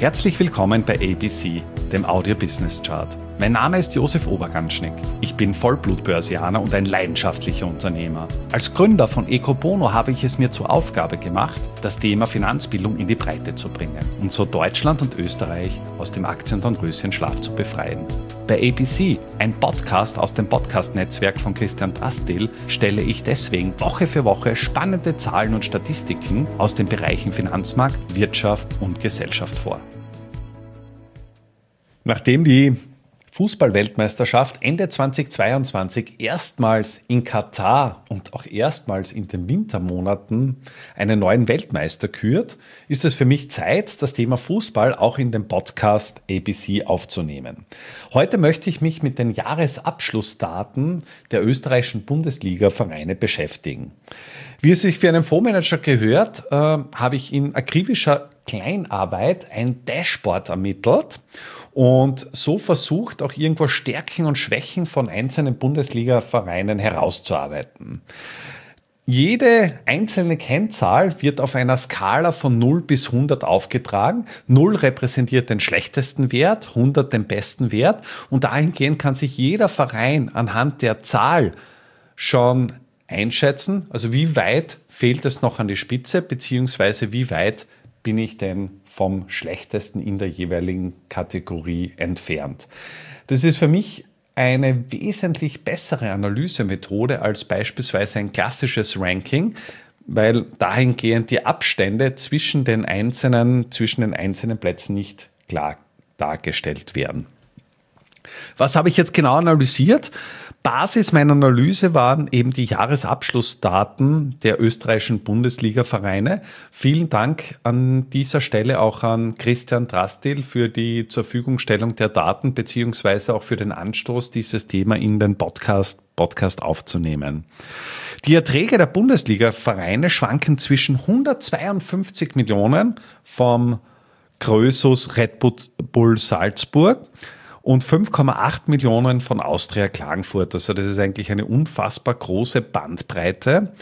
Herzlich willkommen bei ABC, dem Audio Business Chart. Mein Name ist Josef Oberganschnick. Ich bin Vollblutbörsianer und ein leidenschaftlicher Unternehmer. Als Gründer von Ecobono habe ich es mir zur Aufgabe gemacht, das Thema Finanzbildung in die Breite zu bringen und so Deutschland und Österreich aus dem Aktiendornröschenschlaf zu befreien. Bei ABC, ein Podcast aus dem Podcast-Netzwerk von Christian Drastil, stelle ich deswegen Woche für Woche spannende Zahlen und Statistiken aus den Bereichen Finanzmarkt, Wirtschaft und Gesellschaft vor. Nachdem die Fußball-Weltmeisterschaft Ende 2022 erstmals in Katar und auch erstmals in den Wintermonaten einen neuen Weltmeister kürt, ist es für mich Zeit, das Thema Fußball auch in den Podcast ABC aufzunehmen. Heute möchte ich mich mit den Jahresabschlussdaten der österreichischen Bundesliga-Vereine beschäftigen. Wie es sich für einen Fondsmanager gehört, habe ich in akribischer Kleinarbeit ein Dashboard ermittelt und so versucht, auch irgendwo Stärken und Schwächen von einzelnen Bundesliga-Vereinen herauszuarbeiten. Jede einzelne Kennzahl wird auf einer Skala von 0 bis 100 aufgetragen. 0 repräsentiert den schlechtesten Wert, 100 den besten Wert und dahingehend kann sich jeder Verein anhand der Zahl schon einschätzen, also wie weit fehlt es noch an die Spitze, beziehungsweise wie weit bin ich denn vom Schlechtesten in der jeweiligen Kategorie entfernt. Das ist für mich eine wesentlich bessere Analysemethode als beispielsweise ein klassisches Ranking, weil dahingehend die Abstände zwischen den einzelnen Plätzen nicht klar dargestellt werden. Was habe ich jetzt genau analysiert? Basis meiner Analyse waren eben die Jahresabschlussdaten der österreichischen Bundesliga-Vereine. Vielen Dank an dieser Stelle auch an Christian Drastil für die Zurverfügungstellung der Daten beziehungsweise auch für den Anstoß, dieses Thema in den Podcast aufzunehmen. Die Erträge der Bundesliga-Vereine schwanken zwischen 152 Millionen vom Krösus Red Bull Salzburg und 5,8 Millionen von Austria Klagenfurt. Also das ist eigentlich eine unfassbar große Bandbreite.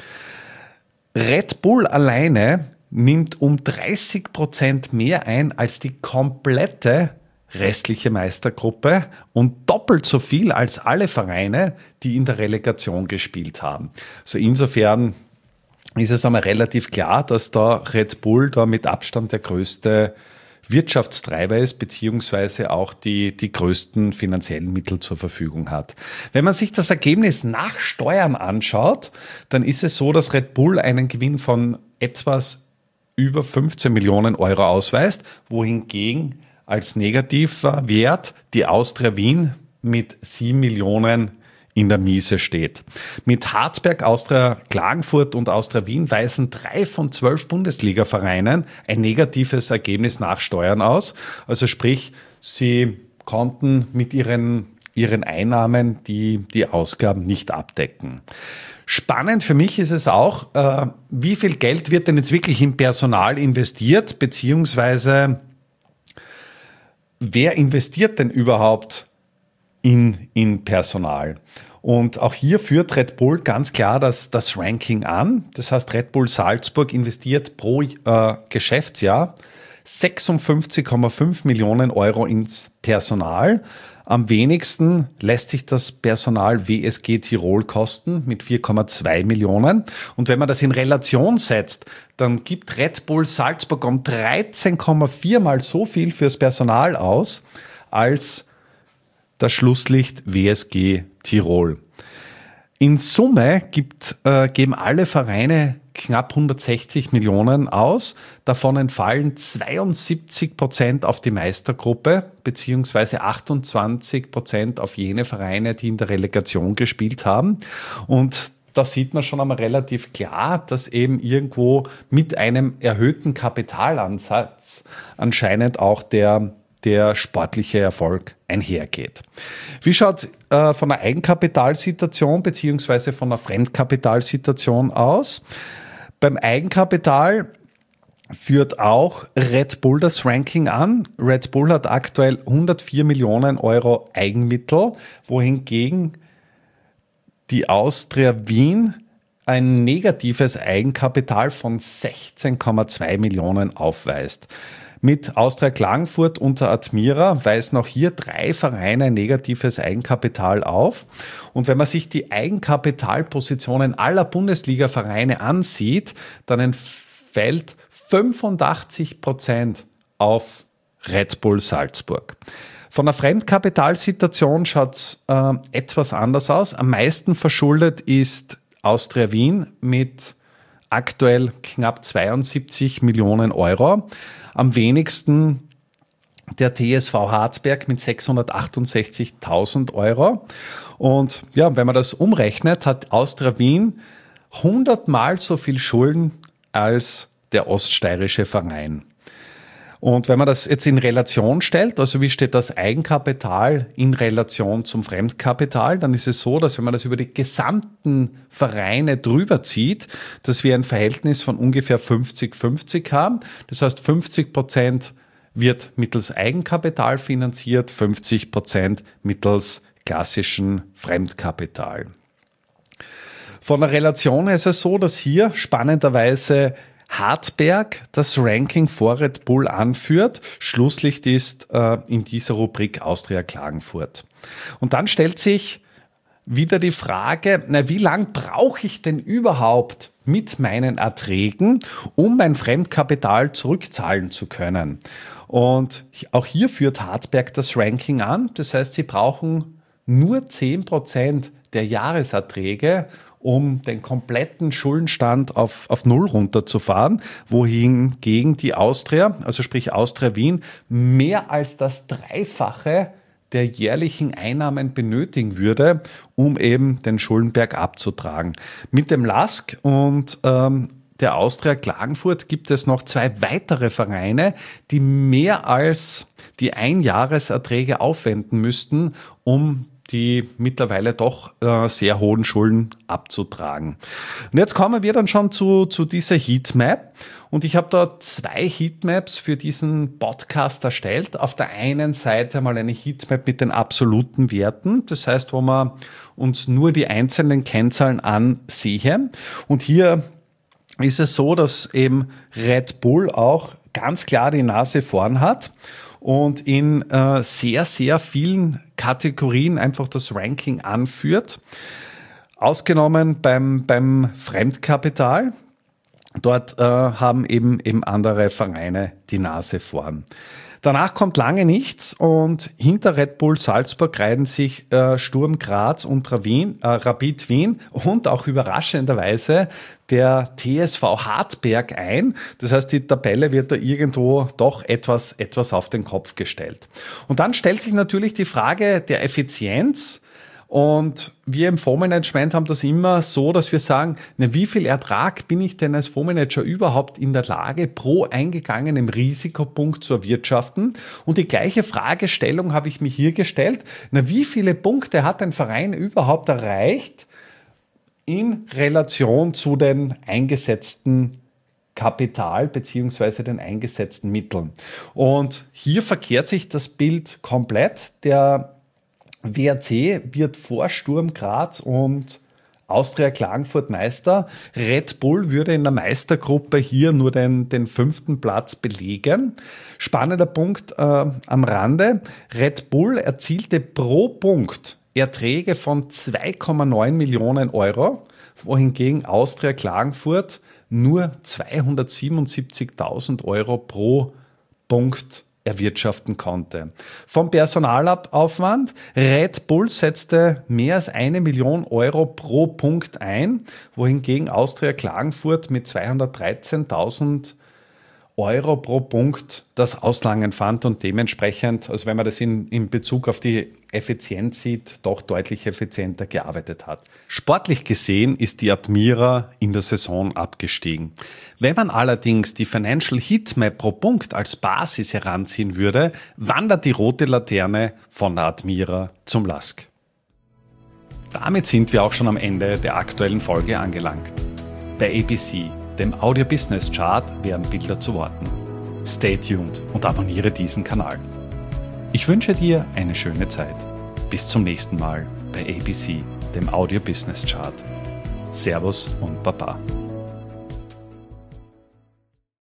Red Bull alleine nimmt um 30% mehr ein als die komplette restliche Meistergruppe und doppelt so viel als alle Vereine, die in der Relegation gespielt haben. Also insofern ist es einmal relativ klar, dass da Red Bull da mit Abstand der größte Wirtschaftstreiber ist, beziehungsweise auch die größten finanziellen Mittel zur Verfügung hat. Wenn man sich das Ergebnis nach Steuern anschaut, dann ist es so, dass Red Bull einen Gewinn von etwas über 15 Millionen Euro ausweist, wohingegen als negativer Wert die Austria Wien mit 7 Millionen in der Miese steht. Mit Hartberg, Austria Klagenfurt und Austria Wien weisen 3 von 12 Bundesliga-Vereinen ein negatives Ergebnis nach Steuern aus. Also sprich, sie konnten mit ihren Einnahmen die Ausgaben nicht abdecken. Spannend für mich ist es auch, wie viel Geld wird denn jetzt wirklich in Personal investiert, beziehungsweise wer investiert denn überhaupt in Personal? Und auch hier führt Red Bull ganz klar das Ranking an. Das heißt, Red Bull Salzburg investiert pro Geschäftsjahr 56,5 Millionen Euro ins Personal. Am wenigsten lässt sich das Personal WSG Tirol kosten mit 4,2 Millionen. Und wenn man das in Relation setzt, dann gibt Red Bull Salzburg um 13,4 mal so viel fürs Personal aus als das Schlusslicht WSG Tirol. In Summe geben alle Vereine knapp 160 Millionen aus. Davon entfallen 72% auf die Meistergruppe beziehungsweise 28% auf jene Vereine, die in der Relegation gespielt haben. Und da sieht man schon einmal relativ klar, dass eben irgendwo mit einem erhöhten Kapitalansatz anscheinend auch der sportliche Erfolg einhergeht. Wie schaut es von der Eigenkapitalsituation bzw. von der Fremdkapitalsituation aus? Beim Eigenkapital führt auch Red Bull das Ranking an. Red Bull hat aktuell 104 Millionen Euro Eigenmittel, wohingegen die Austria Wien ein negatives Eigenkapital von 16,2 Millionen aufweist. Mit Austria Klagenfurt unter Admira weisen auch hier 3 Vereine negatives Eigenkapital auf. Und wenn man sich die Eigenkapitalpositionen aller Bundesliga-Vereine ansieht, dann entfällt 85% auf Red Bull Salzburg. Von der Fremdkapitalsituation schaut es etwas anders aus. Am meisten verschuldet ist Austria Wien mit aktuell knapp 72 Millionen Euro. Am wenigsten der TSV Hartberg mit 668.000 Euro. Und ja, wenn man das umrechnet, hat Austria Wien 100-mal so viel Schulden als der oststeirische Verein. Und wenn man das jetzt in Relation stellt, also wie steht das Eigenkapital in Relation zum Fremdkapital, dann ist es so, dass wenn man das über die gesamten Vereine drüber zieht, dass wir ein Verhältnis von ungefähr 50-50 haben. Das heißt, 50% wird mittels Eigenkapital finanziert, 50% mittels klassischen Fremdkapital. Von der Relation ist es so, dass hier spannenderweise Hartberg das Ranking vor Red Bull anführt. Schlusslicht ist in dieser Rubrik Austria Klagenfurt. Und dann stellt sich wieder die Frage, wie lang brauche ich denn überhaupt mit meinen Erträgen, um mein Fremdkapital zurückzahlen zu können? Und auch hier führt Hartberg das Ranking an. Das heißt, sie brauchen nur 10% der Jahreserträge, um den kompletten Schuldenstand auf Null runterzufahren, wohingegen die Austria, also sprich Austria Wien, mehr als das Dreifache der jährlichen Einnahmen benötigen würde, um eben den Schuldenberg abzutragen. Mit dem LASK und der Austria Klagenfurt gibt es noch 2 weitere Vereine, die mehr als die Einjahreserträge aufwenden müssten, um die mittlerweile doch sehr hohen Schulden abzutragen. Und jetzt kommen wir dann schon zu dieser Heatmap. Und ich habe da 2 Heatmaps für diesen Podcast erstellt. Auf der einen Seite mal eine Heatmap mit den absoluten Werten. Das heißt, wo wir uns nur die einzelnen Kennzahlen ansehen. Und hier ist es so, dass eben Red Bull auch ganz klar die Nase vorn hat und in sehr, sehr vielen Kategorien einfach das Ranking anführt. Ausgenommen beim Fremdkapital. Dort haben eben andere Vereine die Nase vorn. Danach kommt lange nichts und hinter Red Bull Salzburg reihen sich Sturm Graz und Rapid Wien und auch überraschenderweise der TSV Hartberg ein. Das heißt, die Tabelle wird da irgendwo doch etwas auf den Kopf gestellt. Und dann stellt sich natürlich die Frage der Effizienz. Und wir im Fondsmanagement haben das immer so, dass wir sagen, wie viel Ertrag bin ich denn als Fondsmanager überhaupt in der Lage, pro eingegangenem Risikopunkt zu erwirtschaften? Und die gleiche Fragestellung habe ich mir hier gestellt. Wie viele Punkte hat ein Verein überhaupt erreicht in Relation zu den eingesetzten Kapital bzw. den eingesetzten Mitteln? Und hier verkehrt sich das Bild komplett. Der WRC wird vor Sturm Graz und Austria Klagenfurt Meister. Red Bull würde in der Meistergruppe hier nur den 5. Platz belegen. Spannender Punkt am Rande. Red Bull erzielte pro Punkt Erträge von 2,9 Millionen Euro, wohingegen Austria Klagenfurt nur 277.000 Euro pro Punkt erwirtschaften konnte. Vom Personalaufwand, Red Bull setzte mehr als 1 Million Euro pro Punkt ein, wohingegen Austria Klagenfurt mit 213.000 Euro pro Punkt das Auslangen fand und dementsprechend, also wenn man das in Bezug auf die Effizienz sieht, doch deutlich effizienter gearbeitet hat. Sportlich gesehen ist die Admira in der Saison abgestiegen. Wenn man allerdings die Financial Heatmap pro Punkt als Basis heranziehen würde, wandert die rote Laterne von der Admira zum LASK. Damit sind wir auch schon am Ende der aktuellen Folge angelangt. Bei ABC, dem Audio Business Chart, werden Bilder zu Worten. Stay tuned und abonniere diesen Kanal. Ich wünsche dir eine schöne Zeit. Bis zum nächsten Mal bei ABC, dem Audio Business Chart. Servus und Baba.